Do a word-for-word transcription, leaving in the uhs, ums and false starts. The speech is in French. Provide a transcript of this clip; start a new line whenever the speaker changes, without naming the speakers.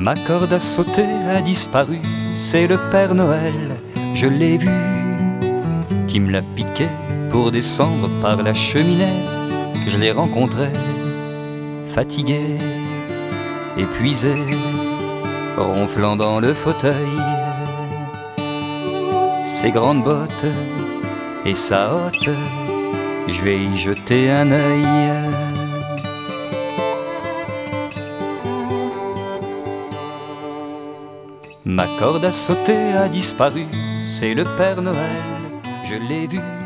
Ma corde à sauter a disparu, c'est le Père Noël, je l'ai vu, qui me l'a piqué pour descendre par la cheminée. Je l'ai rencontré, fatigué, épuisé, ronflant dans le fauteuil. Ses grandes bottes et sa hotte, je vais y jeter un œil. Ma corde à sauter a disparu, c'est le Père Noël, je l'ai vu,